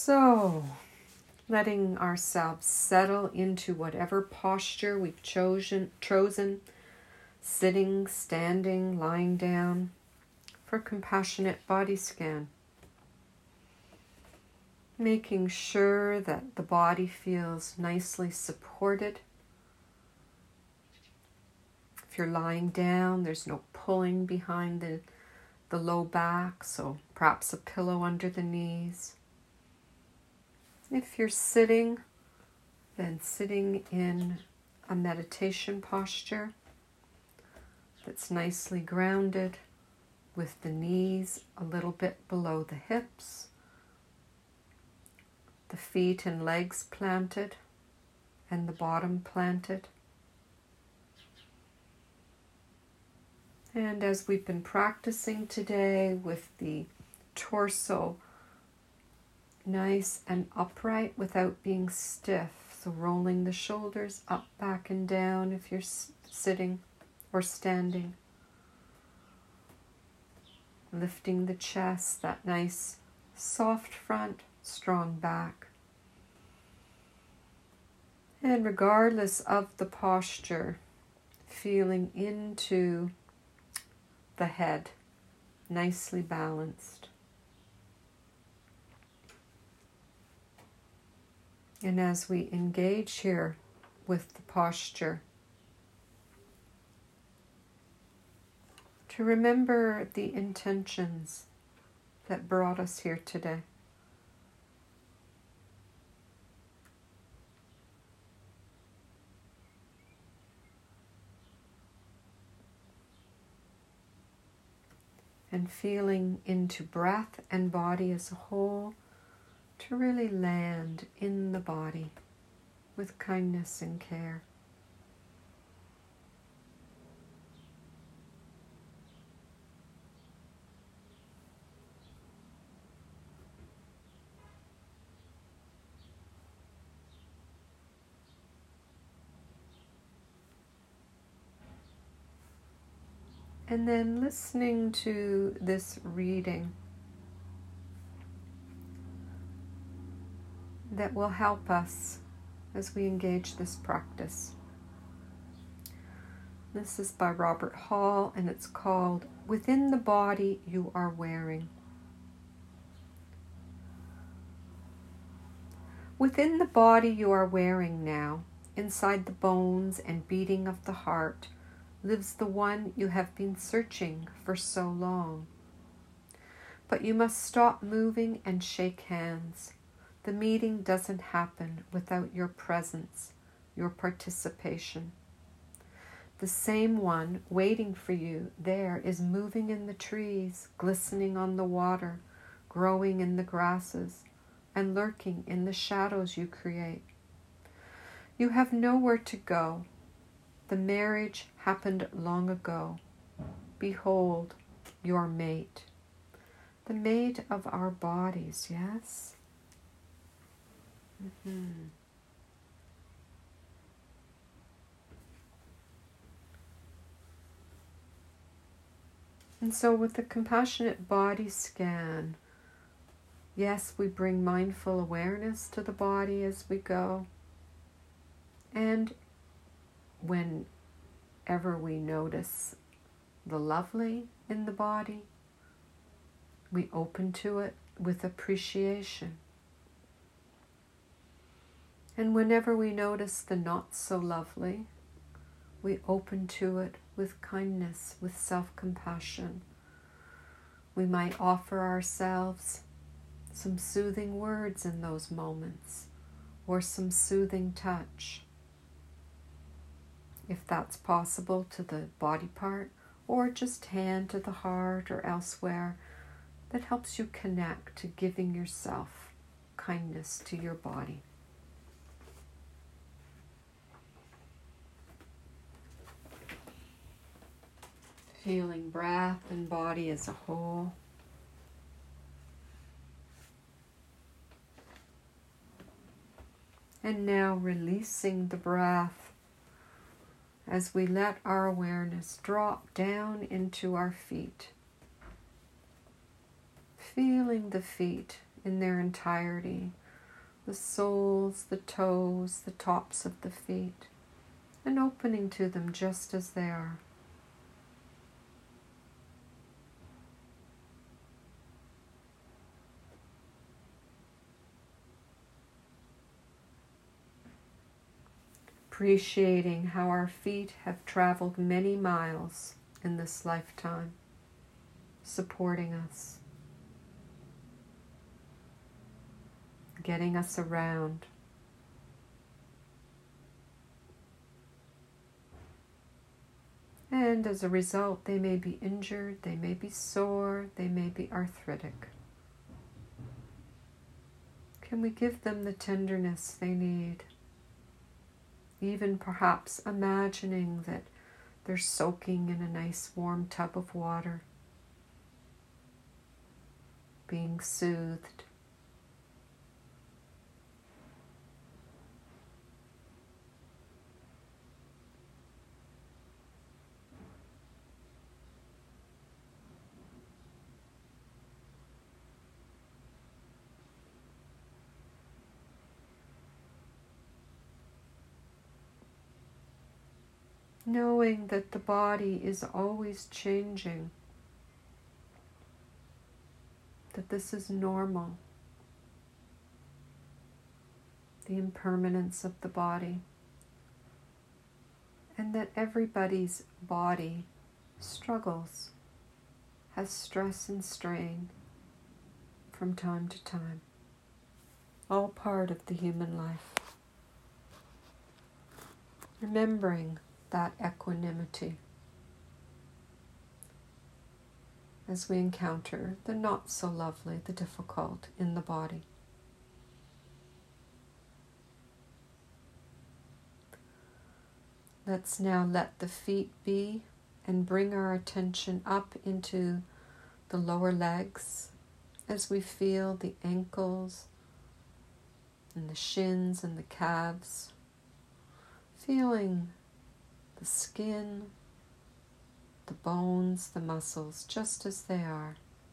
So, letting ourselves settle into whatever posture we've chosen, sitting, standing, lying down, for compassionate body scan. Making sure that the body feels nicely supported. If you're lying down, there's no pulling behind the low back, so perhaps a pillow under the knees. If you're sitting, then sitting in a meditation posture that's nicely grounded, with the knees a little bit below the hips, the feet and legs planted, and the bottom planted. And as we've been practicing today with the torso nice and upright without being stiff, so rolling the shoulders up, back, and down if you're sitting or standing. Lifting the chest, that nice soft front, strong back. And regardless of the posture, feeling into the head, nicely balanced. And as we engage here with the posture, to remember the intentions that brought us here today. And feeling into breath and body as a whole, to really land in the body with kindness and care. And then listening to this reading that will help us as we engage this practice. This is by Robert Hall, and it's called Within the Body You Are Wearing. Within the body you are wearing now, inside the bones and beating of the heart, lives the one you have been searching for so long. But you must stop moving and shake hands. The meeting doesn't happen without your presence, your participation. The same one waiting for you there is moving in the trees, glistening on the water, growing in the grasses, and lurking in the shadows you create. You have nowhere to go. The marriage happened long ago. Behold, your mate. The mate of our bodies, yes? And so with the compassionate body scan, yes, we bring mindful awareness to the body as we go. And whenever we notice the lovely in the body, we open to it with appreciation. And whenever we notice the not so lovely, we open to it with kindness, with self-compassion. We might offer ourselves some soothing words in those moments, or some soothing touch, if that's possible, to the body part, or just hand to the heart or elsewhere, that helps you connect to giving yourself kindness to your body. Feeling breath and body as a whole. And now releasing the breath as we let our awareness drop down into our feet. Feeling the feet in their entirety, the soles, the toes, the tops of the feet, and opening to them just as they are. Appreciating how our feet have traveled many miles in this lifetime, supporting us, getting us around. And as a result, they may be injured, they may be sore, they may be arthritic. Can we give them the tenderness they need? Even perhaps imagining that they're soaking in a nice warm tub of water, being soothed. Knowing that the body is always changing, that this is normal, the impermanence of the body, and that everybody's body struggles, has stress and strain from time to time, all part of the human life. Remembering that equanimity as we encounter the not so lovely, the difficult in the body. Let's now let the feet be and bring our attention up into the lower legs as we feel the ankles and the shins and the calves, feeling the skin, the bones, the muscles, just as they are.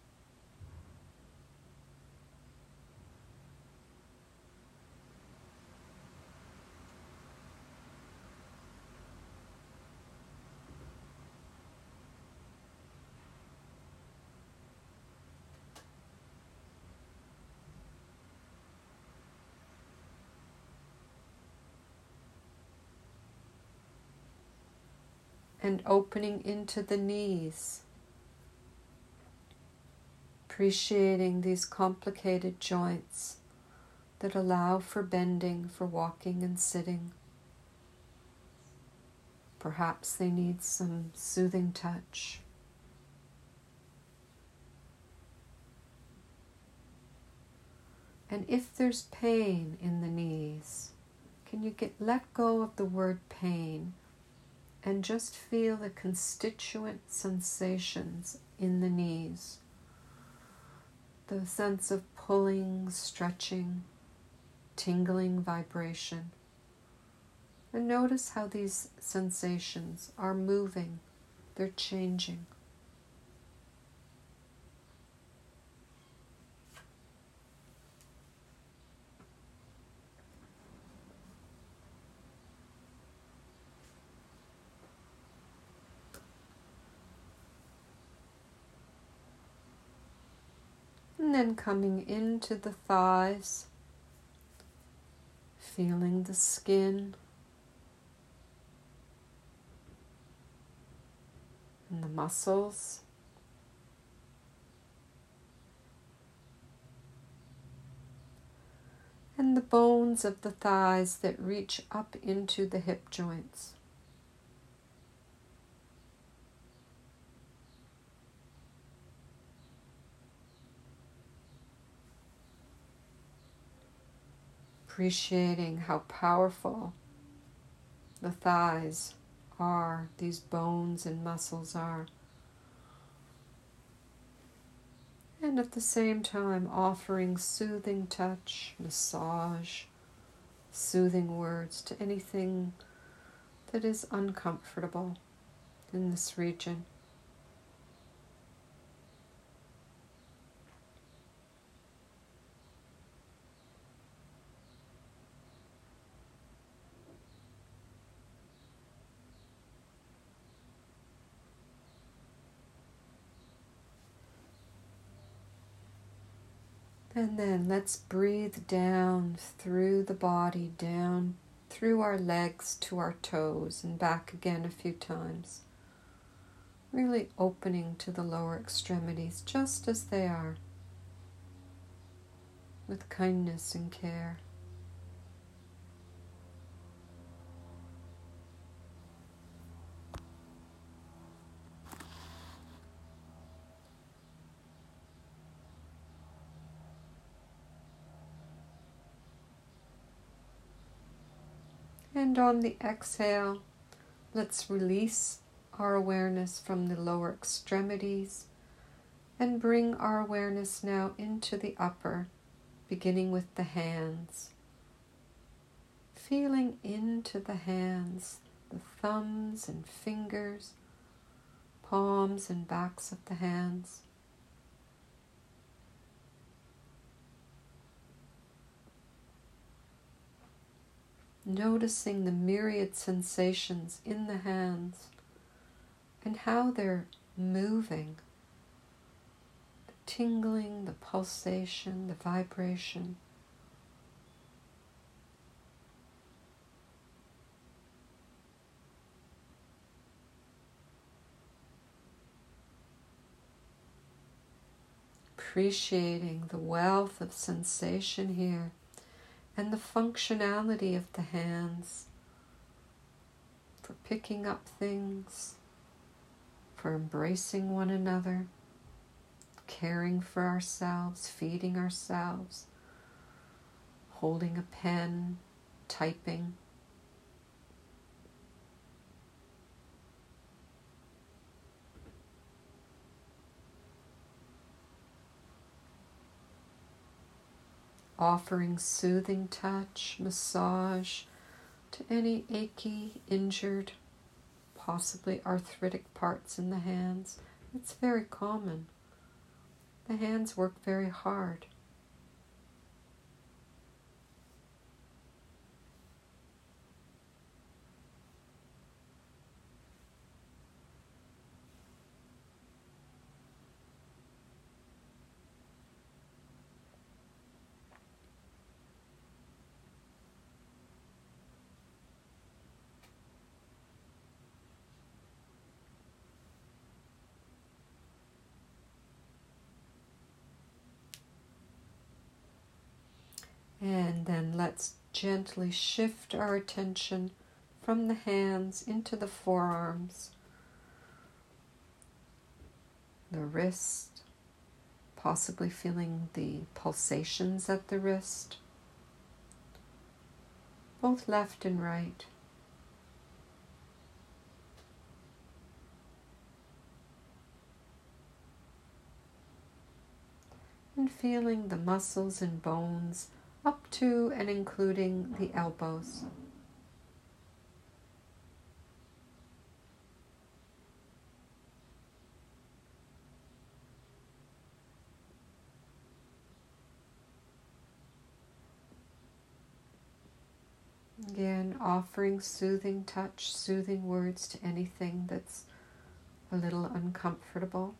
And opening into the knees, appreciating these complicated joints that allow for bending, for walking and sitting. Perhaps they need some soothing touch. And if there's pain in the knees, can you let go of the word pain and just feel the constituent sensations in the knees? The sense of pulling, stretching, tingling vibration. And notice how these sensations are moving, they're changing. And then coming into the thighs, feeling the skin and the muscles. And the bones of the thighs that reach up into the hip joints. Appreciating how powerful the thighs are, these bones and muscles are. And at the same time offering soothing touch, massage, soothing words to anything that is uncomfortable in this region. And then let's breathe down through the body, down through our legs to our toes and back again a few times. Really opening to the lower extremities just as they are, with kindness and care. And on the exhale, let's release our awareness from the lower extremities and bring our awareness now into the upper, beginning with the hands. Feeling into the hands, the thumbs and fingers, palms and backs of the hands. Noticing the myriad sensations in the hands and how they're moving. The tingling, the pulsation, the vibration. Appreciating the wealth of sensation here and the functionality of the hands for picking up things, for embracing one another, caring for ourselves, feeding ourselves, holding a pen, typing. Offering soothing touch, massage to any achy, injured, possibly arthritic parts in the hands. It's very common. The hands work very hard. And then let's gently shift our attention from the hands into the forearms, the wrist, possibly feeling the pulsations at the wrist, both left and right. And feeling the muscles and bones up to and including the elbows. Again, offering soothing touch, soothing words to anything that's a little uncomfortable.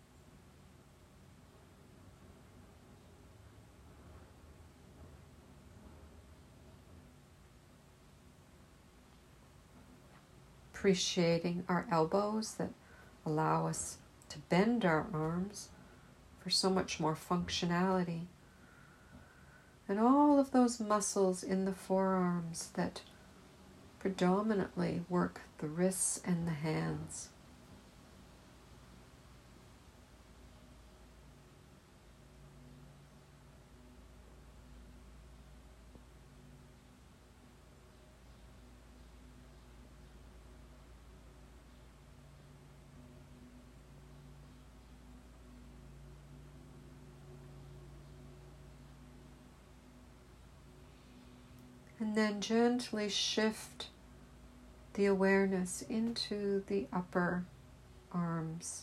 Appreciating our elbows that allow us to bend our arms for so much more functionality. And all of those muscles in the forearms that predominantly work the wrists and the hands. And then gently shift the awareness into the upper arms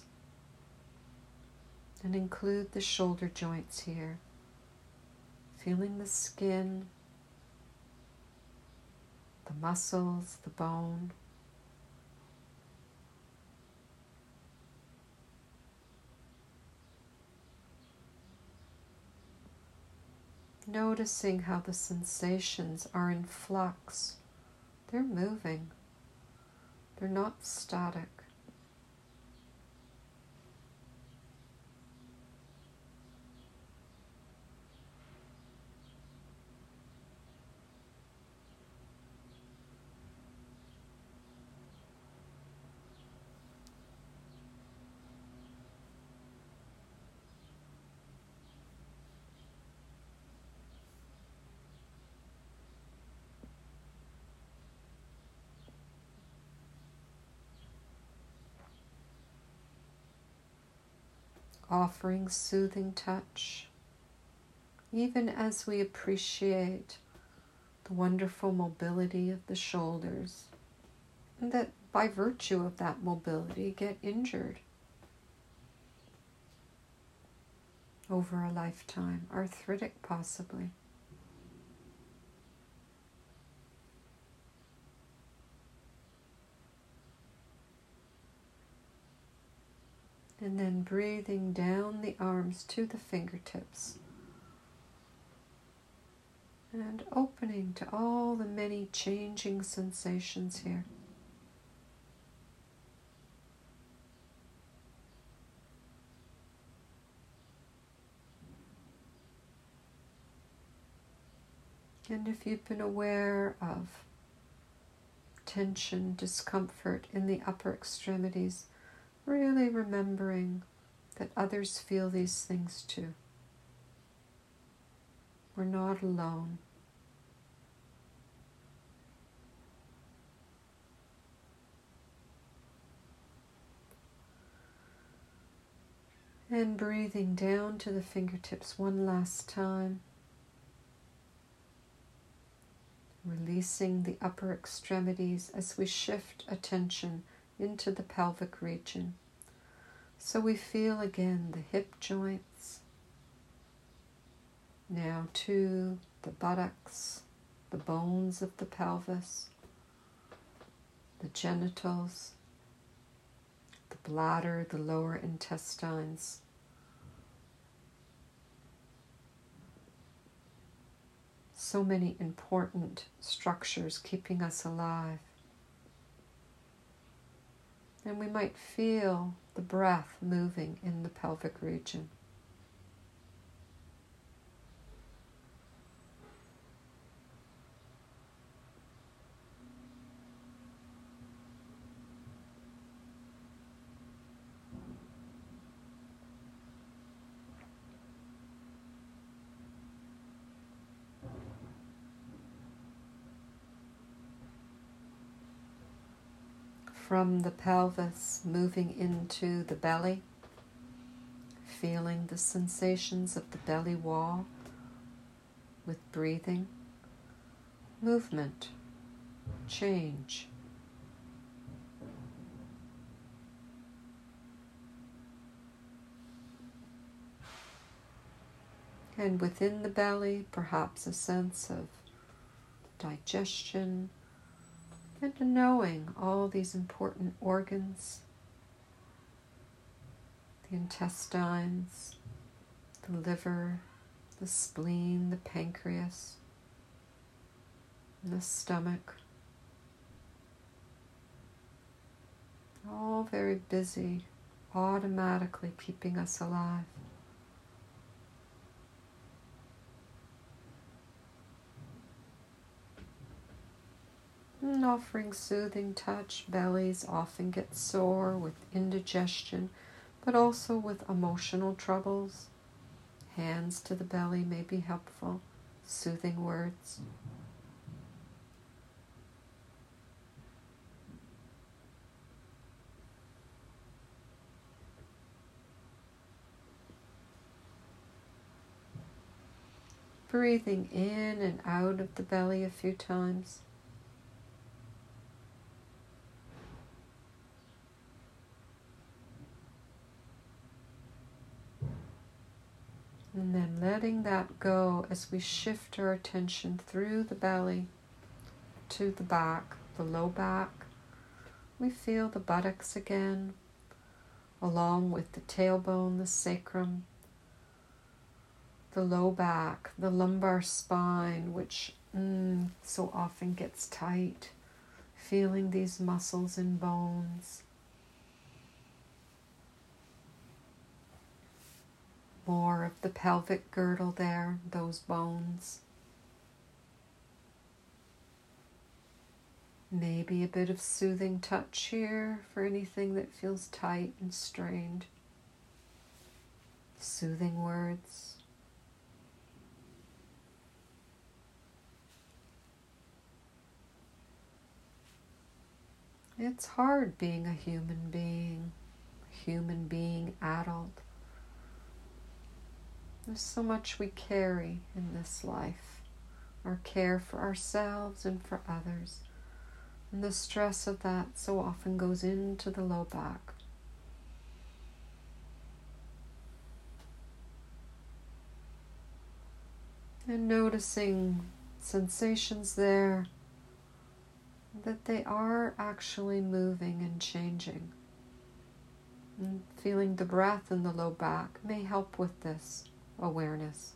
and include the shoulder joints here. Feeling the skin, the muscles, the bone. noticing how the sensations are in flux. They're moving. They're not static. Offering soothing touch, even as we appreciate the wonderful mobility of the shoulders, and that by virtue of that mobility get injured over a lifetime, arthritic possibly. And then breathing down the arms to the fingertips and opening to all the many changing sensations here. And if you've been aware of tension, discomfort in the upper extremities, really remembering that others feel these things too. We're not alone. And breathing down to the fingertips one last time. Releasing the upper extremities as we shift attention into the pelvic region. So we feel again the hip joints, now to the buttocks, the bones of the pelvis, the genitals, the bladder, the lower intestines. So many important structures keeping us alive. And we might feel the breath moving in the pelvic region. From the pelvis, moving into the belly, feeling the sensations of the belly wall with breathing, movement, change. And within the belly, perhaps a sense of digestion, and knowing all these important organs, the intestines, the liver, the spleen, the pancreas, and the stomach, all very busy, automatically keeping us alive. And offering soothing touch. Bellies often get sore with indigestion, but also with emotional troubles. Hands to the belly may be helpful. Soothing words. Breathing in and out of the belly a few times. And then letting that go as we shift our attention through the belly to the back, the low back. We feel the buttocks again, along with the tailbone, the sacrum, the low back, the lumbar spine, which so often gets tight. Feeling these muscles and bones. More of the pelvic girdle there, those bones. Maybe a bit of soothing touch here for anything that feels tight and strained. Soothing words. It's hard being a human being adult. There's so much we carry in this life. Our care for ourselves and for others. And the stress of that so often goes into the low back. And noticing sensations there, that they are actually moving and changing. And feeling the breath in the low back may help with this awareness.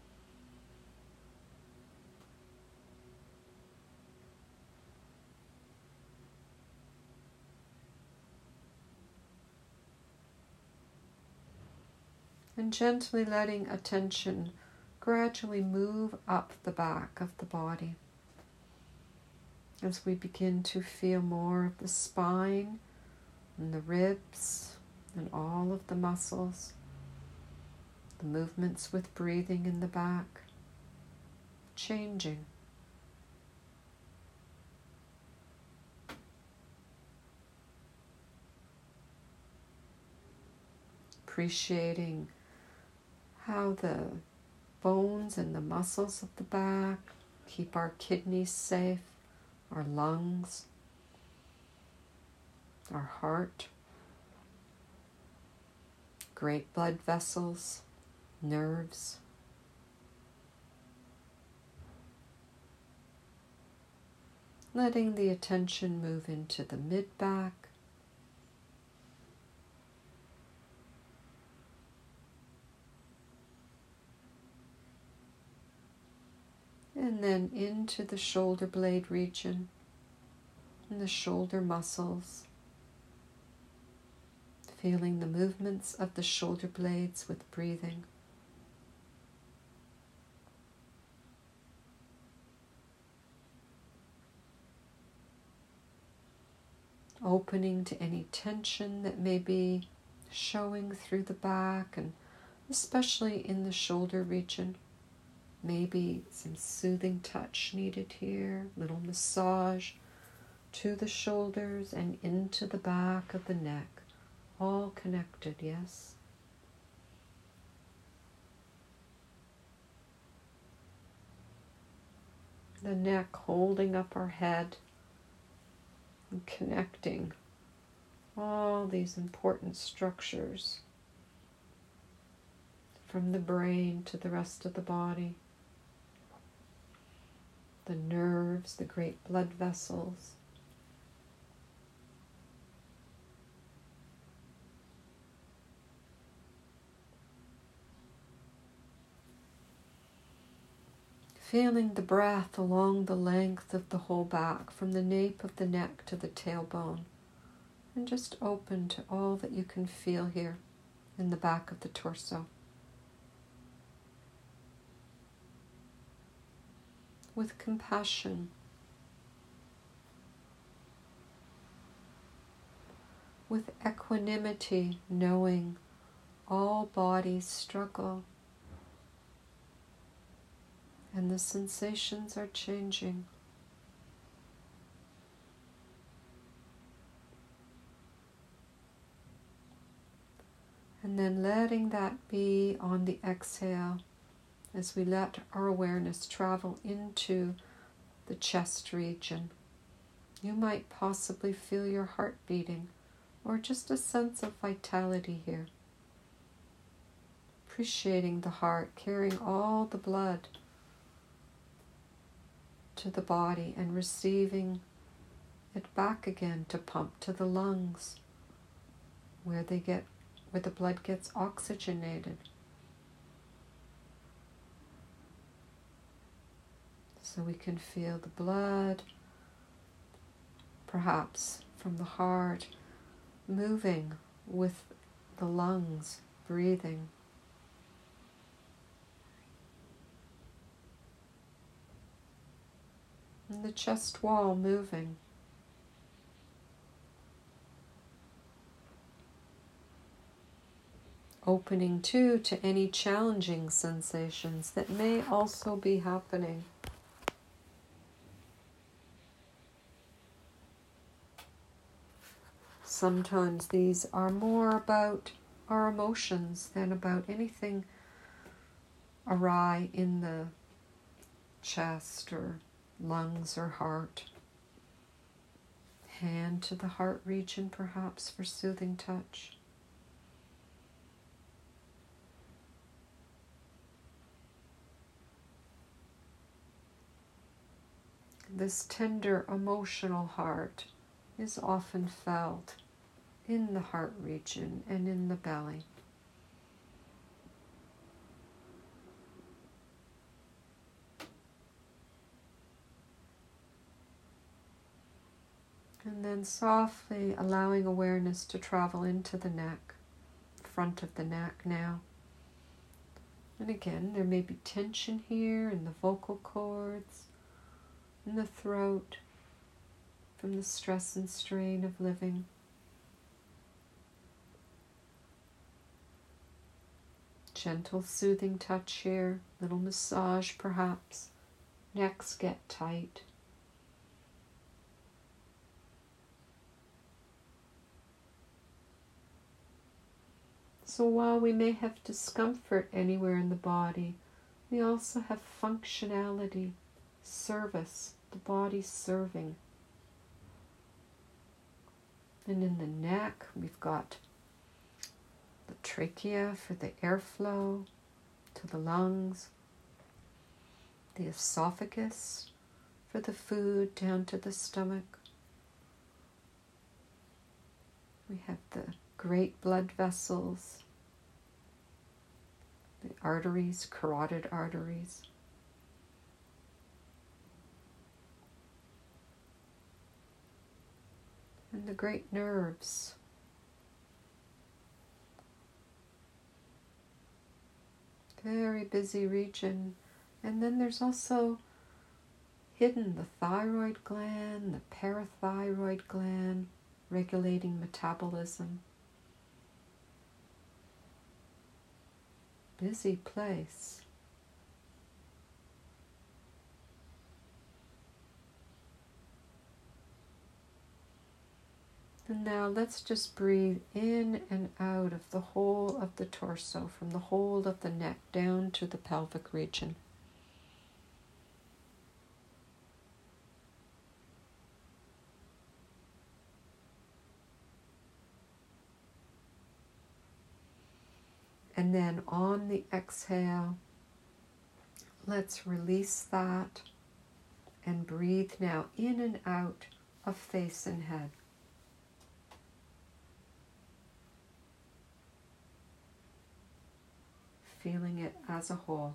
And gently letting attention gradually move up the back of the body as we begin to feel more of the spine and the ribs and all of the muscles, the movements with breathing in the back, changing. Appreciating how the bones and the muscles of the back keep our kidneys safe, our lungs, our heart, great blood vessels, nerves. Letting the attention move into the mid-back, and then into the shoulder blade region and the shoulder muscles. Feeling the movements of the shoulder blades with breathing. Opening to any tension that may be showing through the back, and especially in the shoulder region. Maybe some soothing touch needed here, little massage to the shoulders and into the back of the neck. All connected, yes? The neck holding up our head and connecting all these important structures from the brain to the rest of the body. The nerves, the great blood vessels. Feeling the breath along the length of the whole back, from the nape of the neck to the tailbone. And just open to all that you can feel here in the back of the torso. With compassion. With equanimity, knowing all bodies struggle. And the sensations are changing. And then letting that be on the exhale as we let our awareness travel into the chest region. You might possibly feel your heart beating or just a sense of vitality here. Appreciating the heart, carrying all the blood to the body and receiving it back again to pump to the lungs where the blood gets oxygenated. So we can feel the blood, perhaps from the heart, moving with the lungs, breathing. And the chest wall moving. Opening too to any challenging sensations that may also be happening. Sometimes these are more about our emotions than about anything awry in the chest or lungs or heart. Hand to the heart region perhaps for soothing touch. This tender emotional heart is often felt in the heart region and in the belly. And then softly allowing awareness to travel into the neck, front of the neck now. And again, there may be tension here in the vocal cords, in the throat, from the stress and strain of living. Gentle soothing touch here, little massage perhaps. Necks get tight. So while we may have discomfort anywhere in the body, we also have functionality, service, the body serving. And in the neck, we've got the trachea for the airflow to the lungs, the esophagus for the food down to the stomach. We have the great blood vessels, the arteries, carotid arteries. And the great nerves. Very busy region. And then there's also hidden the thyroid gland, the parathyroid gland, regulating metabolism. Busy place. And now let's just breathe in and out of the whole of the torso, from the whole of the neck down to the pelvic region. And then on the exhale, let's release that and breathe now in and out of face and head. Feeling it as a whole.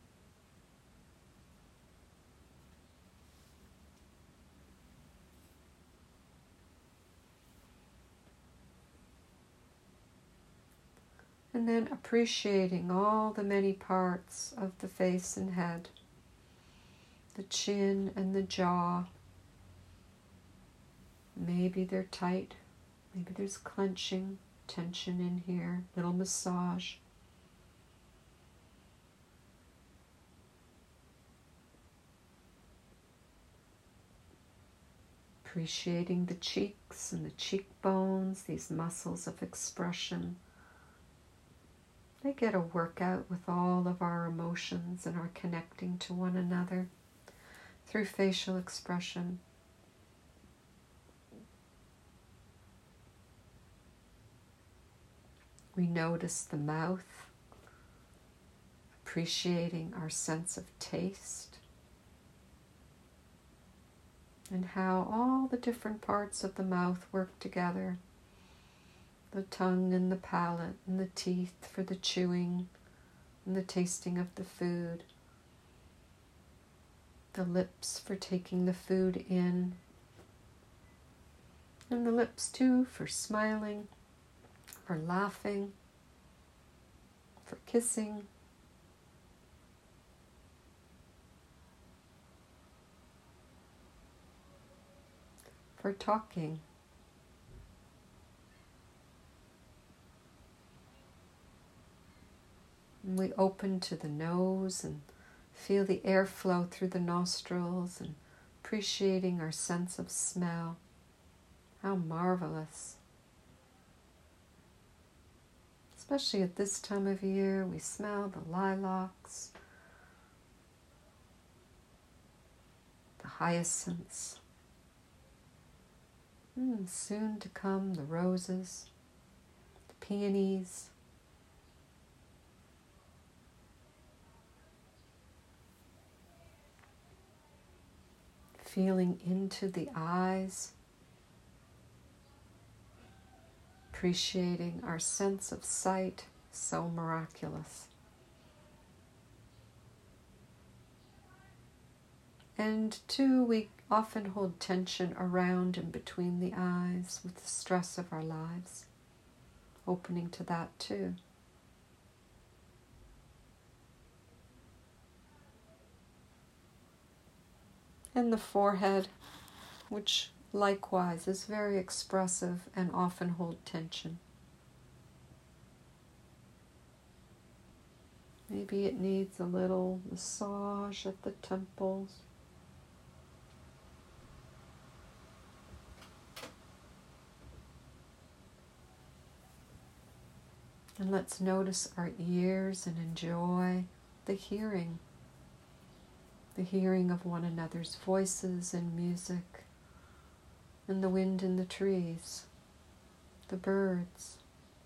And then appreciating all the many parts of the face and head, the chin and the jaw. Maybe they're tight, maybe there's clenching, tension in here, little massage. Appreciating the cheeks and the cheekbones, these muscles of expression. They get a workout with all of our emotions and our connecting to one another through facial expression. We notice the mouth, appreciating our sense of taste, and how all the different parts of the mouth work together. The tongue and the palate and the teeth for the chewing and the tasting of the food. The lips for taking the food in, and the lips too for smiling, for laughing, for kissing, for talking. And we open to the nose and feel the air flow through the nostrils and appreciating our sense of smell. How marvelous. Especially at this time of year, we smell the lilacs, the hyacinths, and soon to come the roses, the peonies, feeling into the eyes, appreciating our sense of sight, so miraculous. And two, we often hold tension around and between the eyes with the stress of our lives, opening to that too. And the forehead, which likewise is very expressive and often hold tension. Maybe it needs a little massage at the temples. And let's notice our ears and enjoy the hearing of one another's voices and music, and the wind in the trees, the birds.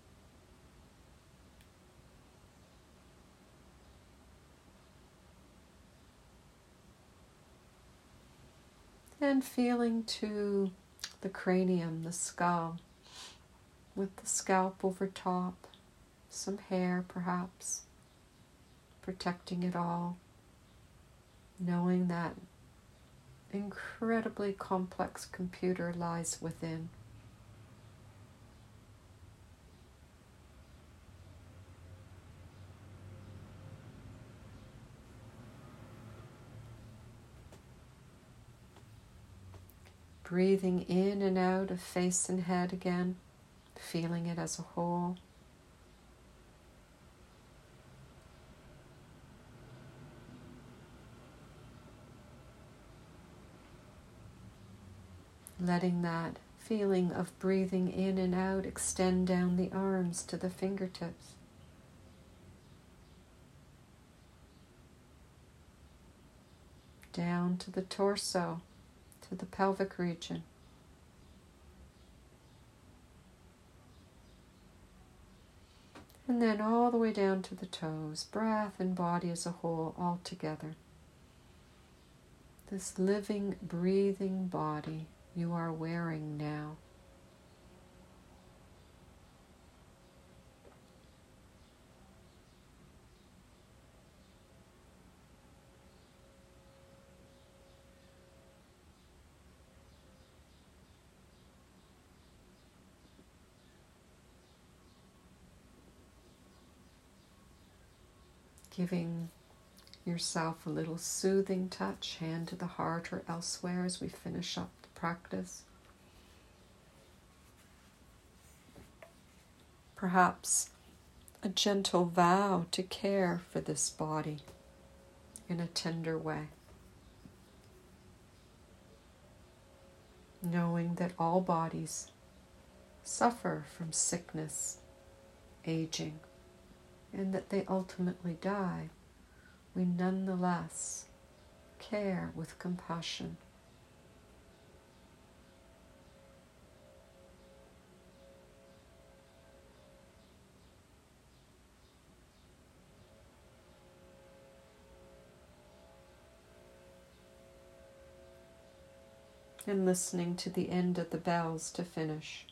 And feeling to the cranium, the skull, with the scalp over top, some hair perhaps, protecting it all, knowing that incredibly complex computer lies within. Breathing in and out of face and head again, feeling it as a whole. Letting that feeling of breathing in and out extend down the arms to the fingertips. Down to the torso, to the pelvic region. And then all the way down to the toes, breath and body as a whole, all together. This living, breathing body you are wearing now. Giving yourself a little soothing touch, hand to the heart or elsewhere as we finish up the practice. Perhaps a gentle vow to care for this body in a tender way. Knowing that all bodies suffer from sickness, aging, and that they ultimately die, we nonetheless care with compassion. And listening to the end of the bells to finish.